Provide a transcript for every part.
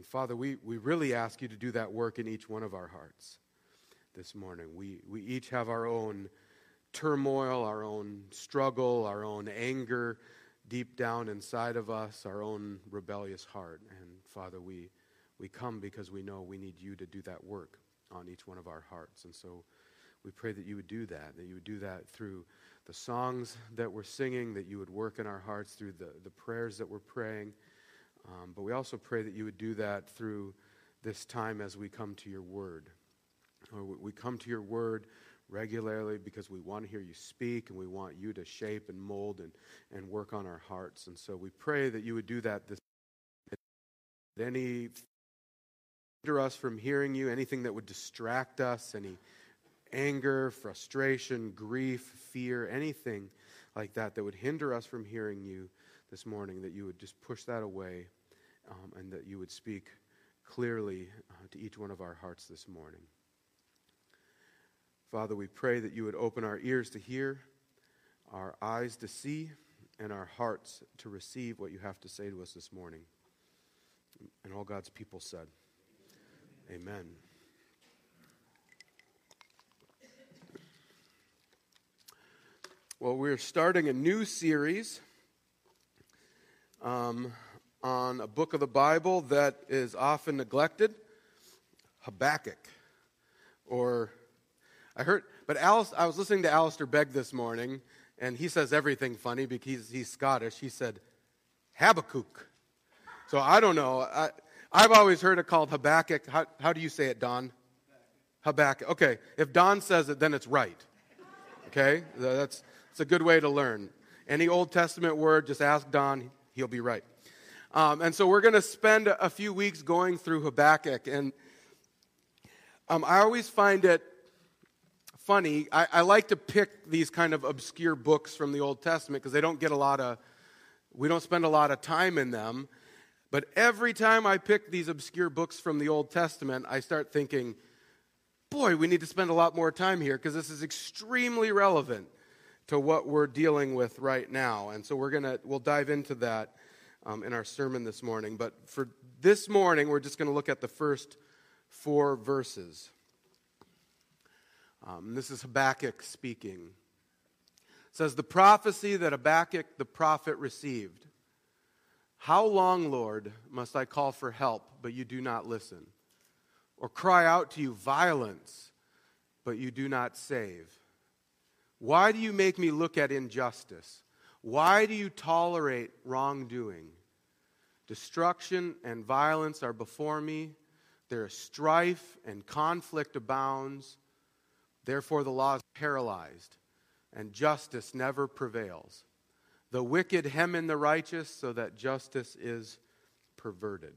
And Father, we really ask you to do that work in each one of our hearts this morning. We each have our own turmoil, our own struggle, our own anger deep down inside of us, our own rebellious heart. And Father, we come because we know we need you to do that work on each one of our hearts. And so we pray that you would do that you would do that through the songs that we're singing, that you would work in our hearts through the prayers that we're praying. But we also pray that you would do that through this time as we come to your word. We come to your word regularly because we want to hear you speak, and we want you to shape and mold and work on our hearts. And so we pray that you would do that this any hinder us from hearing you, anything that would distract us, any anger, frustration, grief, fear, anything like that would hinder us from hearing you this morning, that you would just push that away, and that you would speak clearly to each one of our hearts this morning. Father, we pray that you would open our ears to hear, our eyes to see, and our hearts to receive what you have to say to us this morning. And all God's people said, amen. Well, we're starting a new series on a book of the Bible that is often neglected, Habakkuk. I was listening to Alistair Begg this morning, and he says everything funny because he's Scottish. He said, Habakkuk. So I don't know. I've always heard it called Habakkuk. How do you say it, Don? Habakkuk. Okay, if Don says it, then it's right. Okay, it's a good way to learn. Any Old Testament word, just ask Don, he'll be right. And so we're going to spend a few weeks going through Habakkuk. And I always find it funny. I like to pick these kind of obscure books from the Old Testament because they don't get we don't spend a lot of time in them. But every time I pick these obscure books from the Old Testament, I start thinking, boy, we need to spend a lot more time here because this is extremely relevant to what we're dealing with right now. And so we'll dive into that in our sermon this morning. But for this morning, we're just going to look at the first 4 verses. This is Habakkuk speaking. It says, the prophecy that Habakkuk the prophet received. How long, Lord, must I call for help, but you do not listen? Or cry out to you violence, but you do not save? Why do you make me look at injustice? Why do you tolerate wrongdoing? Destruction and violence are before me. There is strife and conflict abounds. Therefore the law is paralyzed, and justice never prevails. The wicked hem in the righteous, so that justice is perverted.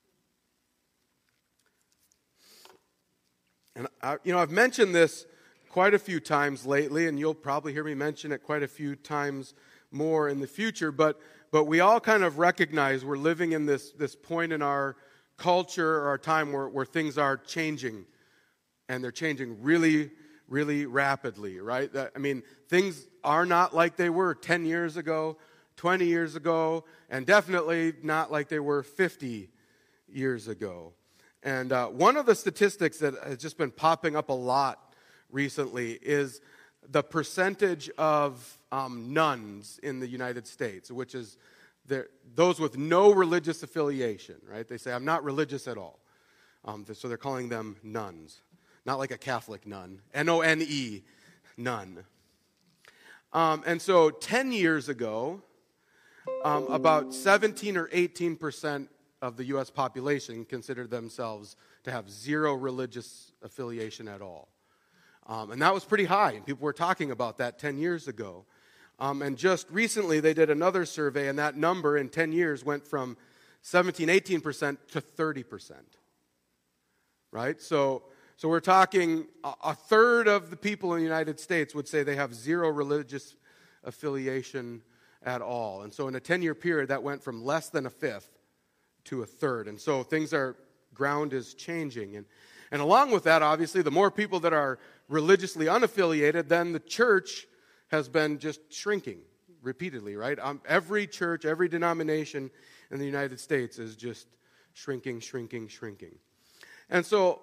And I've mentioned this quite a few times lately, and you'll probably hear me mention it quite a few times more in the future. But we all kind of recognize we're living in this point in our culture or our time where things are changing, and they're changing really, really rapidly, right? Things are not like they were 10 years ago, 20 years ago, and definitely not like they were 50 years ago. And one of the statistics that has just been popping up a lot recently is the percentage of nuns in the United States, which is those with no religious affiliation, right? They say, I'm not religious at all. So they're calling them nuns. Not like a Catholic nun. N-O-N-E, nun. And so 10 years ago, about 17 or 18% of the U.S. population considered themselves to have zero religious affiliation at all. And that was pretty high, and people were talking about that 10 years ago. And just recently, they did another survey, and that number in 10 years went from 17, 18% to 30%. Right? So we're talking a third of the people in the United States would say they have zero religious affiliation at all. And so in a 10-year period, that went from less than a fifth to a third. And so ground is changing. And along with that, obviously, the more people that are religiously unaffiliated, then the church has been just shrinking repeatedly, right? Every church, every denomination in the United States is just shrinking, shrinking, shrinking. And so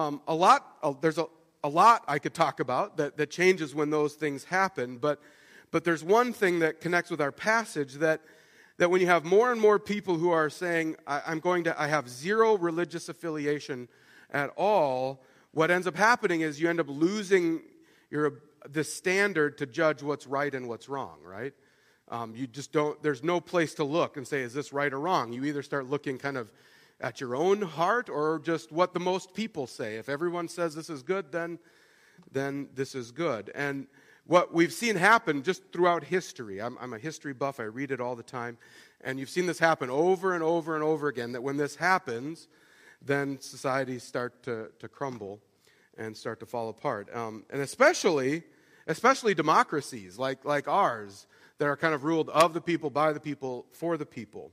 there's a lot I could talk about that changes when those things happen, but there's one thing that connects with our passage that when you have more and more people who are saying, I have zero religious affiliation at all, what ends up happening is you end up losing the standard to judge what's right and what's wrong, right? You just don't, there's no place to look and say, is this right or wrong? You either start looking kind of at your own heart or just what the most people say. If everyone says this is good, then this is good. And what we've seen happen just throughout history, I'm a history buff, I read it all the time, and you've seen this happen over and over and over again, that when this happens, then societies start to crumble and start to fall apart. And especially democracies like ours that are kind of ruled of the people, by the people, for the people.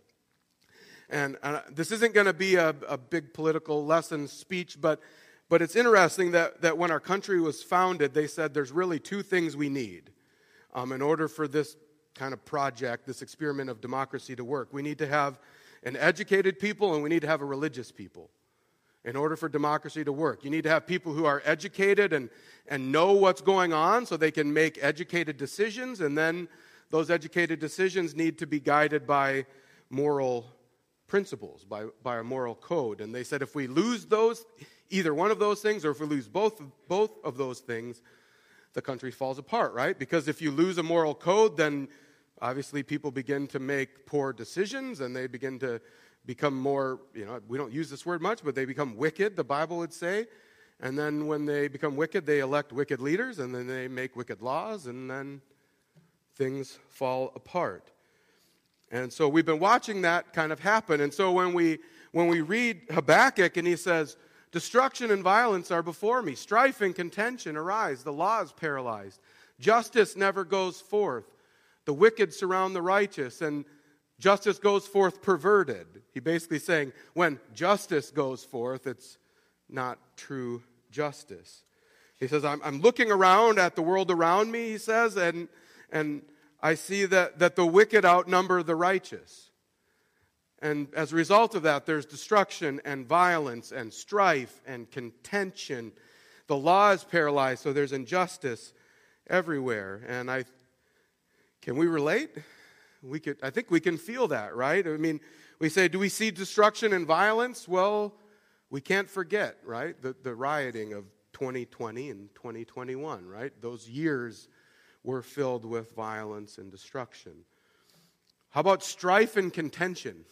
And this isn't going to be a big political lesson speech, but it's interesting that when our country was founded, they said there's really two things we need in order for this kind of project, this experiment of democracy to work. We need to have an educated people and we need to have a religious people in order for democracy to work. You need to have people who are educated and know what's going on so they can make educated decisions, and then those educated decisions need to be guided by moral principles, by a moral code. And they said if we lose either one of those things, or if we lose both of those things, the country falls apart, right? Because if you lose a moral code, then obviously people begin to make poor decisions, and they begin to become more, we don't use this word much, but they become wicked, the Bible would say. And then when they become wicked, they elect wicked leaders, and then they make wicked laws, and then things fall apart. And so we've been watching that kind of happen. And so when we read Habakkuk and he says, destruction and violence are before me, strife and contention arise, the law is paralyzed, justice never goes forth, the wicked surround the righteous, and justice goes forth perverted. He basically saying when justice goes forth, it's not true justice. He says, I'm looking around at the world around me, he says, and I see that the wicked outnumber the righteous. And as a result of that, there's destruction and violence and strife and contention. The law is paralyzed, so there's injustice everywhere. And can we relate? I think we can feel that, right? I mean, we say, do we see destruction and violence? Well, we can't forget, right? The rioting of 2020 and 2021, right? Those years were filled with violence and destruction. How about strife and contention?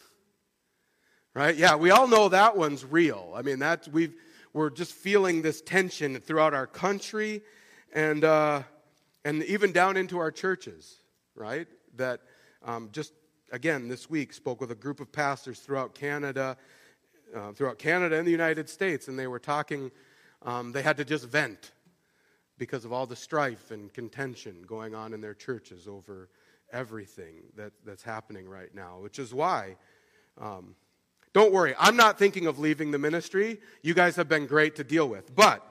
Right? Yeah, we all know that one's real. I mean, we're just feeling this tension throughout our country and even down into our churches, right? That just again this week spoke with a group of pastors throughout Canada and the United States, and they were talking. They had to just vent because of all the strife and contention going on in their churches over everything that's happening right now, which is why, don't worry, I'm not thinking of leaving the ministry. You guys have been great to deal with. But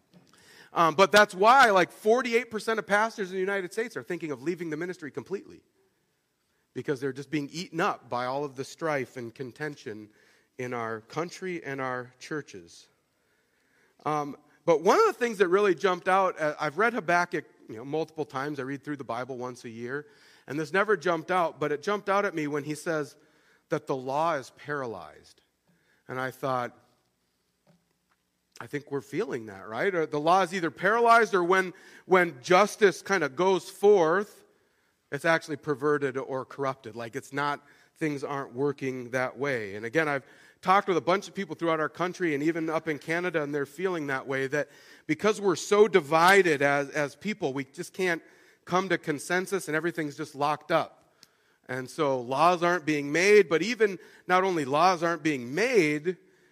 that's why like 48% of pastors in the United States are thinking of leaving the ministry completely, because they're just being eaten up by all of the strife and contention in our country and our churches. But one of the things that really jumped out, I've read Habakkuk multiple times. I read through the Bible once a year, and this never jumped out, but it jumped out at me when he says that the law is paralyzed. And I thought, I think we're feeling that, right? Or the law is either paralyzed, or when justice kind of goes forth, it's actually perverted or corrupted. Like things aren't working that way. And again, I've talked with a bunch of people throughout our country and even up in Canada, and they're feeling that way, that because we're so divided as people, we just can't come to consensus and everything's just locked up. And so laws aren't being made, but even not only laws aren't being made,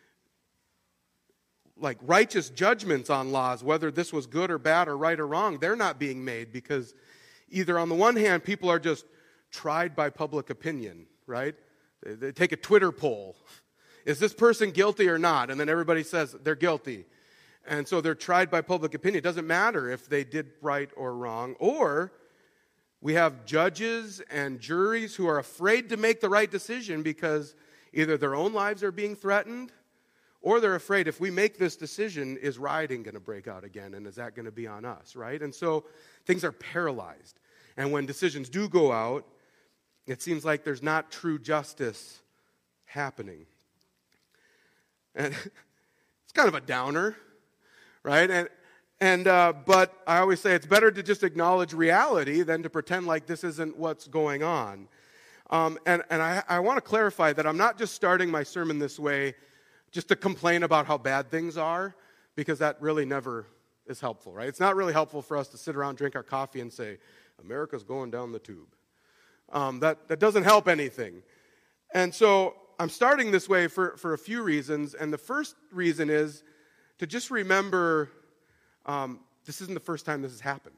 like righteous judgments on laws, whether this was good or bad or right or wrong, they're not being made because either on the one hand, people are just tried by public opinion, right? They take a Twitter poll. Is this person guilty or not? And then everybody says they're guilty. And so they're tried by public opinion. It doesn't matter if they did right or wrong. Or we have judges and juries who are afraid to make the right decision because Either their own lives are being threatened, or they're afraid if we make this decision, is rioting going to break out again, and is that going to be on us, right? And so things are paralyzed. And when decisions do go out, it seems like there's not true justice happening. And it's kind of a downer, right? But I always say it's better to just acknowledge reality than to pretend like this isn't what's going on. And I want to clarify that I'm not just starting my sermon this way just to complain about how bad things are, because that really never is helpful, right? It's not really helpful for us to sit around, drink our coffee, and say, America's going down the tube. That doesn't help anything. And so I'm starting this way for a few reasons. And the first reason is to just remember this isn't the first time this has happened.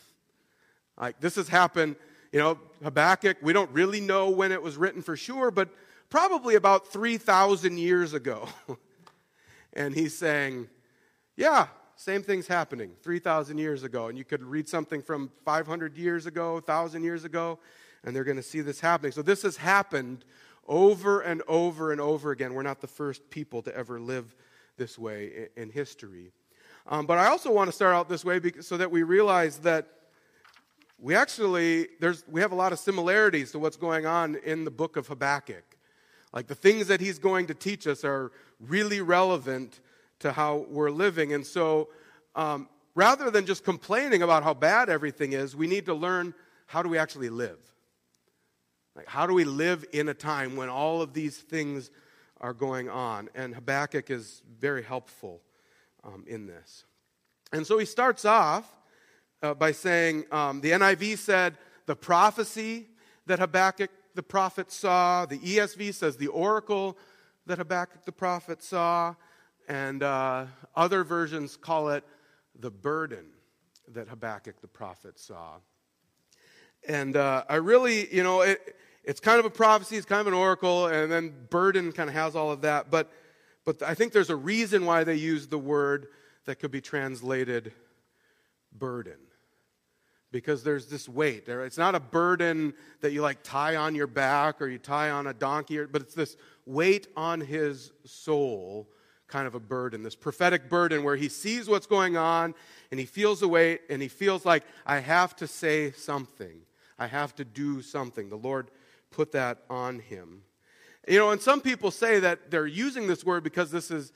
Like, this has happened, Habakkuk, we don't really know when it was written for sure, but probably about 3,000 years ago. And he's saying, yeah, same thing's happening 3,000 years ago. And you could read something from 500 years ago, 1,000 years ago, and they're going to see this happening. So this has happened over and over and over again. We're not the first people to ever live this way in history. But I also want to start out this way so that we realize that we have a lot of similarities to what's going on in the book of Habakkuk. Like, the things that he's going to teach us are really relevant to how we're living. And so rather than just complaining about how bad everything is, we need to learn, how do we actually live? Like, how do we live in a time when all of these things are going on? And Habakkuk is very helpful in this. And so he starts off by saying, the NIV said, the prophecy that Habakkuk the prophet saw. The ESV says the oracle that Habakkuk the prophet saw. And other versions call it the burden that Habakkuk the prophet saw. And I really, it's kind of a prophecy, it's kind of an oracle, and then burden kind of has all of that. But I think there's a reason why they use the word that could be translated burden. Because there's this weight there. It's not a burden that you tie on your back or you tie on a donkey, but it's this weight on his soul, kind of a burden, this prophetic burden where he sees what's going on and he feels the weight and he feels like, I have to say something. I have to do something. The Lord put that on him. And some people say that they're using this word because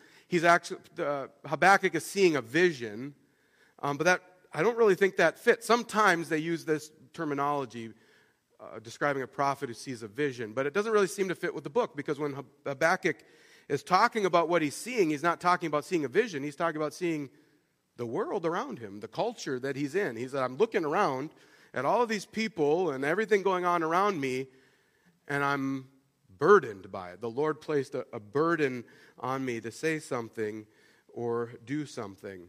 Habakkuk is seeing a vision, but I don't really think that fits. Sometimes they use this terminology describing a prophet who sees a vision, but it doesn't really seem to fit with the book, because when Habakkuk is talking about what he's seeing, he's not talking about seeing a vision. He's talking about seeing the world around him, the culture that he's in. He said, I'm looking around at all of these people and everything going on around me, and I'm burdened by it. The Lord placed a burden on me to say something or do something.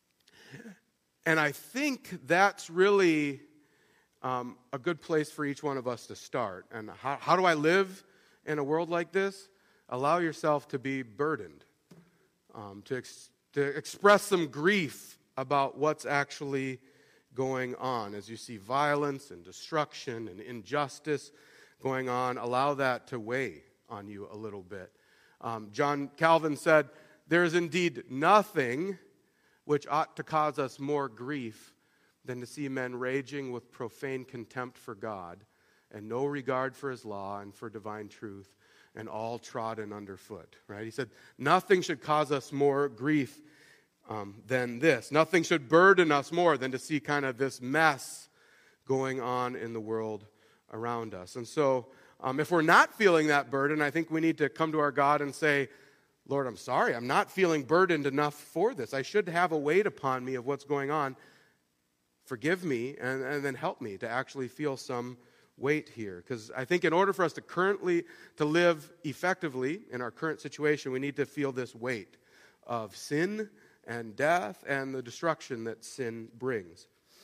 And I think that's really a good place for each one of us to start. And how do I live in a world like this? Allow yourself to be burdened, to express some grief about what's actually going on. As you see violence and destruction and injustice going on, allow that to weigh on you a little bit. John Calvin said, there is indeed nothing which ought to cause us more grief than to see men raging with profane contempt for God and no regard for his law and for divine truth, and all trodden underfoot. Right? He said, nothing should cause us more grief than this. Nothing should burden us more than to see kind of this mess going on in the world around us. And so if we're not feeling that burden, I think we need to come to our God and say, Lord, I'm sorry, I'm not feeling burdened enough for this. I should have a weight upon me of what's going on. Forgive me, and then help me to actually feel some weight here. Because I think in order for us to live effectively in our current situation, we need to feel this weight of sin and death and the destruction that sin brings.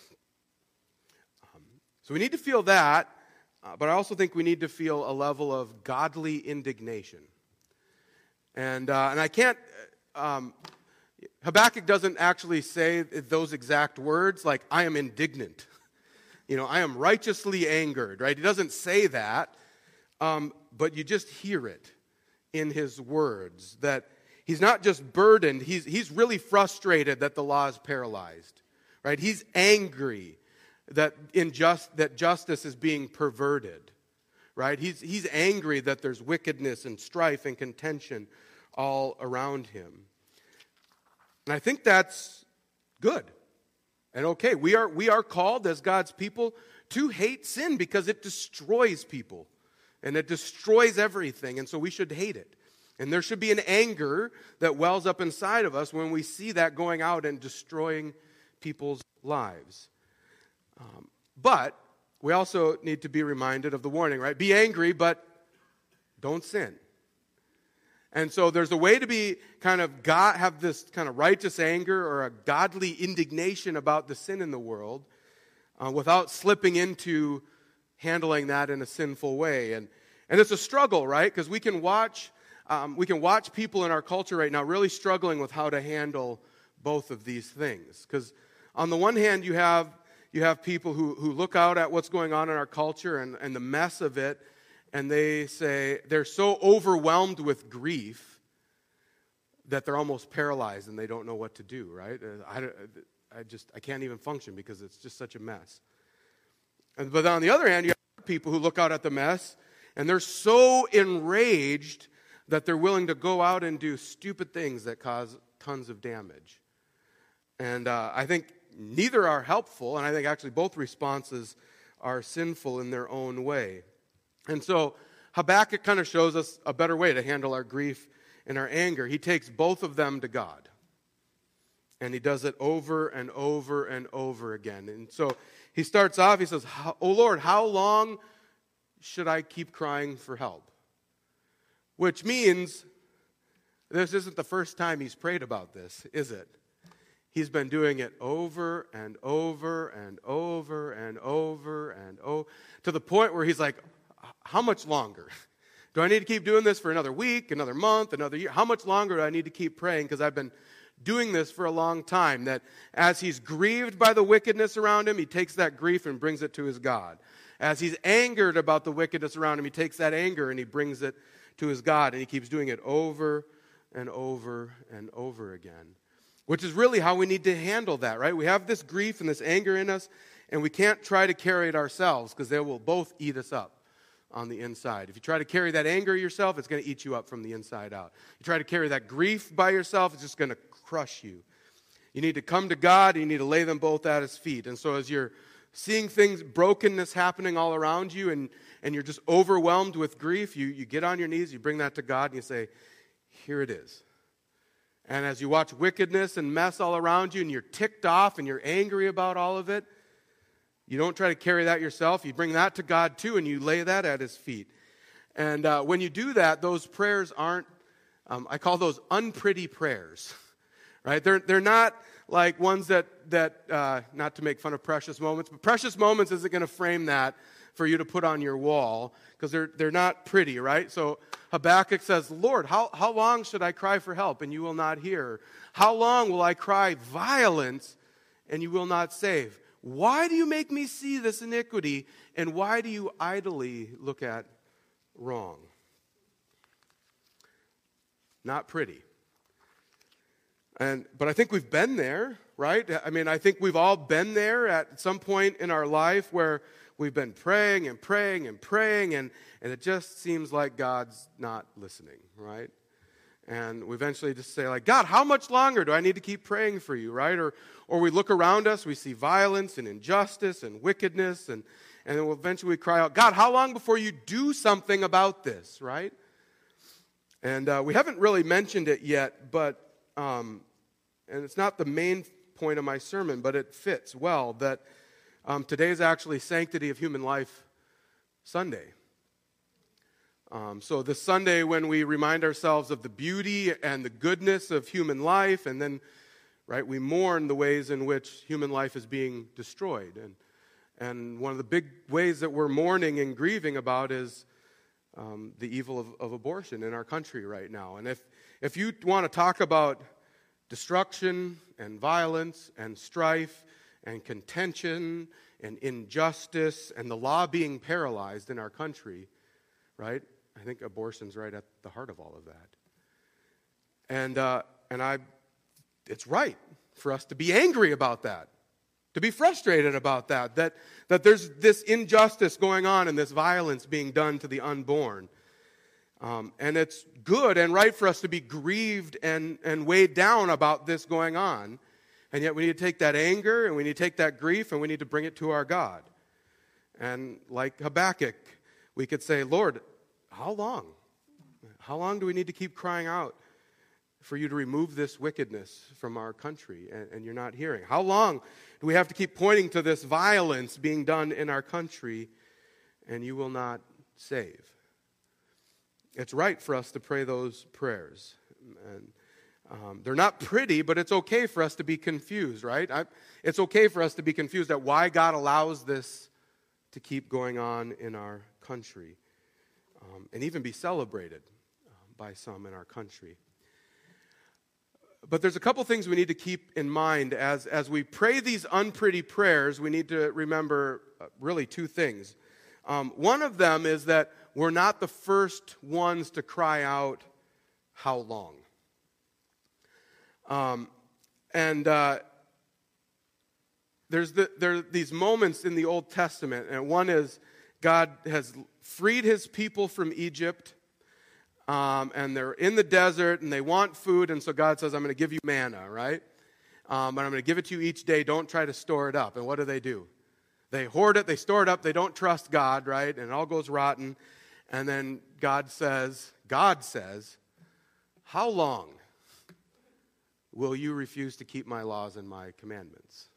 So we need to feel that, but I also think we need to feel a level of godly indignation. And I can't, Habakkuk doesn't actually say those exact words, like, I am indignant. I am righteously angered, right? He doesn't say that, but you just hear it. in his words, that he's not just burdened, he's really frustrated that the law is paralyzed, right? He's angry that justice is being perverted, right? He's angry that there's wickedness and strife and contention all around him. And I think that's good and okay. We are called as God's people to hate sin because it destroys people and it destroys everything, and so we should hate it. And there should be an anger that wells up inside of us when we see that going out and destroying people's lives. But we also need to be reminded of the warning, right? Be angry, but don't sin. And so there's a way to be have this kind of righteous anger or a godly indignation about the sin in the world without slipping into handling that in a sinful way. And it's a struggle, right? Because we can watch people in our culture right now really struggling with how to handle both of these things. Because on the one hand, you have people who look out at what's going on in our culture and the mess of it, and they say they're so overwhelmed with grief that they're almost paralyzed and they don't know what to do, right? I can't even function because it's just such a mess. But on the other hand, you have people who look out at the mess and they're so enraged that they're willing to go out and do stupid things that cause tons of damage. And I think neither are helpful, and I think actually both responses are sinful in their own way. And so Habakkuk kind of shows us a better way to handle our grief and our anger. He takes both of them to God. And he does it over and over and over again. And so he starts off, he says, "Oh Lord, how long should I keep crying for help?" Which means this isn't the first time he's prayed about this, is it? He's been doing it over and over and over and over and over to the point where he's like, how much longer? Do I need to keep doing this for another week, another month, another year? How much longer do I need to keep praying? Because I've been doing this for a long time. That as he's grieved by the wickedness around him, he takes that grief and brings it to his God. As he's angered about the wickedness around him, he takes that anger and he brings it to his God. And he keeps doing it over and over and over again. Which is really how we need to handle that, right? We have this grief and this anger in us, and we can't try to carry it ourselves because they will both eat us up on the inside. If you try to carry that anger yourself, it's going to eat you up from the inside out. You try to carry that grief by yourself, it's just going to crush you. You need to come to God, and you need to lay them both at his feet. And so as you're seeing things, brokenness happening all around you, and you're just overwhelmed with grief, you get on your knees, you bring that to God, and you say, here it is. And as you watch wickedness and mess all around you, and you're ticked off and you're angry about all of it, you don't try to carry that yourself. You bring that to God too, and you lay that at his feet. And when you do that, those prayers aren't, I call those unpretty prayers, right? They're not like ones that not to make fun of Precious Moments, but Precious Moments isn't going to frame that for you to put on your wall because they're not pretty, right? So Habakkuk says, Lord, how long should I cry for help and you will not hear? How long will I cry violence and you will not save? Why do you make me see this iniquity and why do you idly look at wrong? Not pretty. But I think we've been there, right? I mean, I think we've all been there at some point in our life where we've been praying and praying and praying, and it just seems like God's not listening, right? And we eventually just say, like, God, how much longer do I need to keep praying for you, right? Or we look around us, we see violence and injustice and wickedness, and then eventually we cry out, God, how long before you do something about this, right? And we haven't really mentioned it yet, but and it's not the main point of my sermon, but it fits well, that today is actually Sanctity of Human Life Sunday. So this Sunday when we remind ourselves of the beauty and the goodness of human life, and then, right, we mourn the ways in which human life is being destroyed. And one of the big ways that we're mourning and grieving about is the evil of abortion in our country right now. And if you want to talk about destruction and violence and strife and contention and injustice and the law being paralyzed in our country, right? I think abortion's right at the heart of all of that. And it's right for us to be angry about that, to be frustrated about that there's this injustice going on and this violence being done to the unborn. And it's good and right for us to be grieved and weighed down about this going on. And yet we need to take that anger and we need to take that grief and we need to bring it to our God. And like Habakkuk, we could say, Lord, how long? How long do we need to keep crying out for you to remove this wickedness from our country? And you're not hearing. How long do we have to keep pointing to this violence being done in our country and you will not save? It's right for us to pray those prayers. And they're not pretty, but it's okay for us to be confused, right? It's okay for us to be confused at why God allows this to keep going on in our country, and even be celebrated by some in our country. But there's a couple things we need to keep in mind as we pray these unpretty prayers. We need to remember really two things. One of them is that we're not the first ones to cry out, how long? There are these moments in the Old Testament, and one is God has freed his people from Egypt, and they're in the desert, and they want food, and so God says, I'm going to give you manna, right? And I'm going to give it to you each day. Don't try to store it up. And what do? They hoard it, they store it up, they don't trust God, right? And it all goes rotten. And then God says, how long will you refuse to keep my laws and my commandments?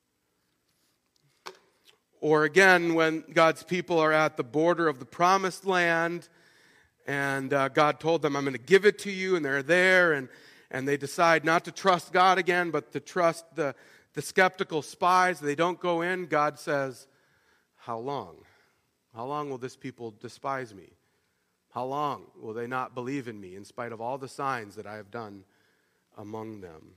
Or again, when God's people are at the border of the promised land, and God told them, I'm going to give it to you, and they're there, and they decide not to trust God again, but to trust the skeptical spies. They don't go in. God says, how long? How long will this people despise me? How long will they not believe in me in spite of all the signs that I have done among them?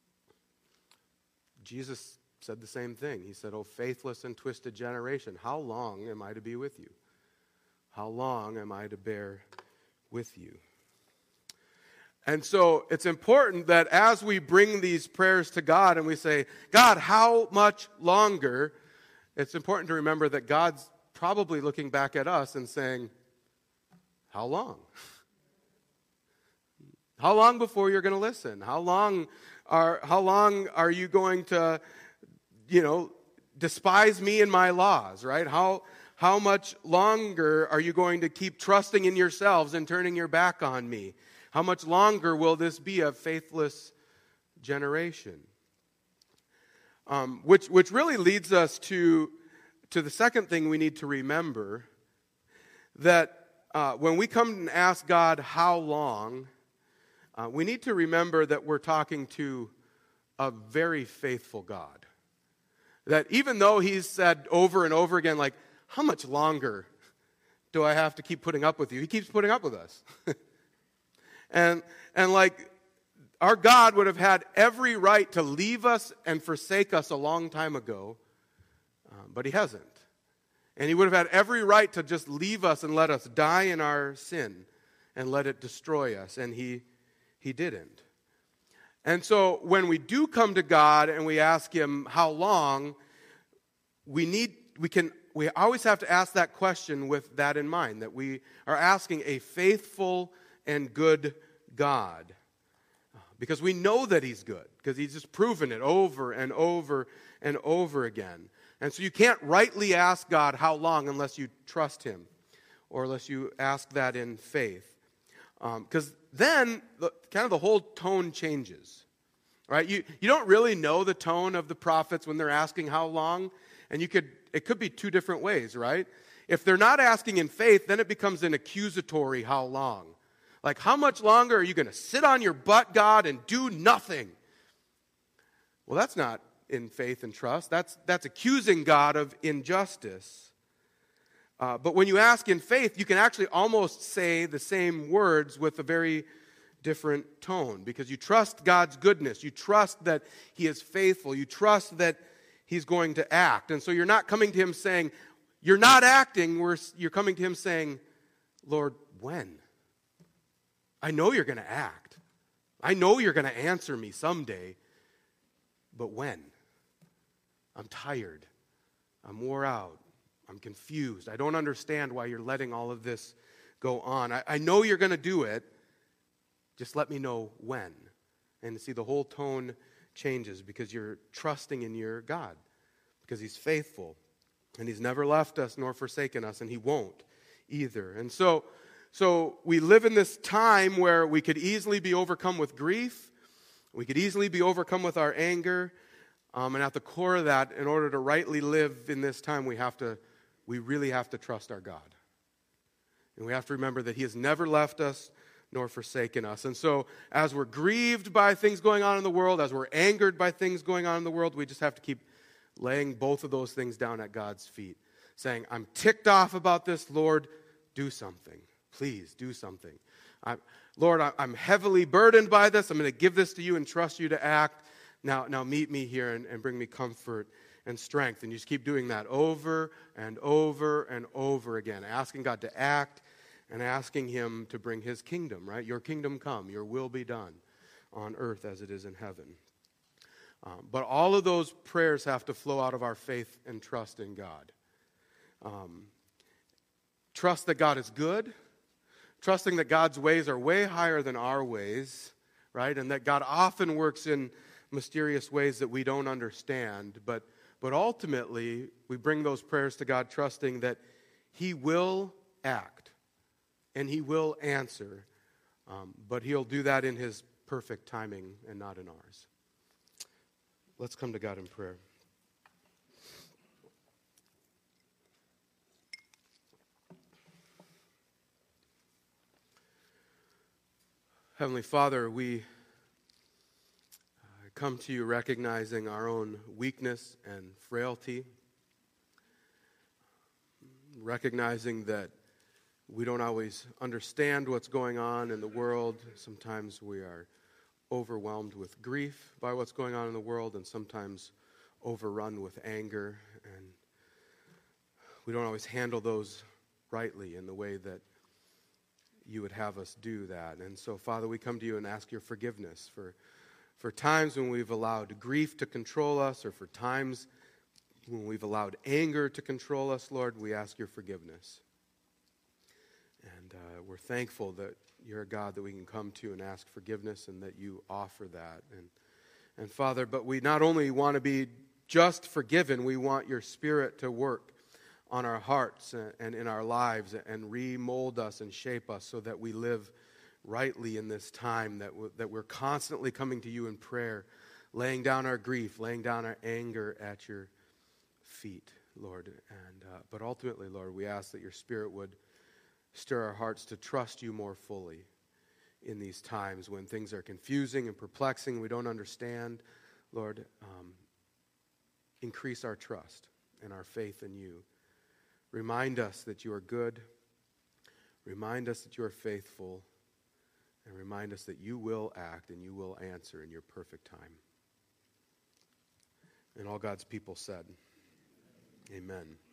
Jesus said the same thing. He said, oh, faithless and twisted generation, how long am I to be with you? How long am I to bear with you? And so it's important that as we bring these prayers to God and we say, God, how much longer? It's important to remember that God's probably looking back at us and saying, how long? How long before you're going to listen? How long are you going to, despise me and my laws, right? How much longer are you going to keep trusting in yourselves and turning your back on me? How much longer will this be a faithless generation? Which really leads us to the second thing we need to remember, that when we come and ask God how long, we need to remember that we're talking to a very faithful God. That even though he's said over and over again, like, how much longer do I have to keep putting up with you? He keeps putting up with us. And like, our God would have had every right to leave us and forsake us a long time ago, but he hasn't. And he would have had every right to just leave us and let us die in our sin and let it destroy us, and he didn't. And so when we do come to God and we ask him how long, we always have to ask that question with that in mind, that we are asking a faithful and good God. Because we know that he's good, because he's just proven it over and over and over again. And so you can't rightly ask God how long unless you trust him, or unless you ask that in faith. Because then kind of the whole tone changes, right? You don't really know the tone of the prophets when they're asking how long, and it could be two different ways, right? If they're not asking in faith, then it becomes an accusatory how long. Like, how much longer are you going to sit on your butt, God, and do nothing? Well, that's not in faith and trust. That's accusing God of injustice. But when you ask in faith, you can actually almost say the same words with a very different tone, because you trust God's goodness. You trust that he is faithful. You trust that he's going to act. And so you're not coming to him saying, you're not acting. You're coming to him saying, Lord, when? I know you're going to act. I know you're going to answer me someday, but when? I'm tired. I'm wore out. I'm confused. I don't understand why you're letting all of this go on. I know you're going to do it. Just let me know when. And see, the whole tone changes because you're trusting in your God, because he's faithful, and he's never left us nor forsaken us, and he won't either. And so we live in this time where we could easily be overcome with grief. We could easily be overcome with our anger. And at the core of that, in order to rightly live in this time, we really have to trust our God. And we have to remember that he has never left us nor forsaken us. And so as we're grieved by things going on in the world, as we're angered by things going on in the world, we just have to keep laying both of those things down at God's feet, saying, I'm ticked off about this, Lord, do something. Please do something. Lord, I'm heavily burdened by this. I'm going to give this to you and trust you to act. Now meet me here and bring me comfort and strength. And you just keep doing that over and over and over again, asking God to act and asking him to bring his kingdom, right? Your kingdom come, your will be done on earth as it is in heaven. But all of those prayers have to flow out of our faith and trust in God. Trust that God is good, trusting that God's ways are way higher than our ways, right? And that God often works in mysterious ways that we don't understand. But ultimately, we bring those prayers to God trusting that he will act and he will answer. But he'll do that in his perfect timing and not in ours. Let's come to God in prayer. Heavenly Father, we come to you recognizing our own weakness and frailty, recognizing that we don't always understand what's going on in the world. Sometimes we are overwhelmed with grief by what's going on in the world, and sometimes overrun with anger, and we don't always handle those rightly in the way that you would have us do that. And so, Father, we come to you and ask your forgiveness for times when we've allowed grief to control us, or for times when we've allowed anger to control us. Lord, we ask your forgiveness. And we're thankful that you're a God that we can come to and ask forgiveness, and that you offer that. And Father, but we not only want to be just forgiven, we want your Spirit to work on our hearts and in our lives and remold us and shape us so that we live rightly in this time, that we're constantly coming to you in prayer, laying down our grief, laying down our anger at your feet, Lord. But ultimately, Lord, we ask that your Spirit would stir our hearts to trust you more fully in these times when things are confusing and perplexing, we don't understand. Lord, increase our trust and our faith in you. Remind us that you are good. Remind us that you are faithful. And remind us that you will act and you will answer in your perfect time. And all God's people said, amen.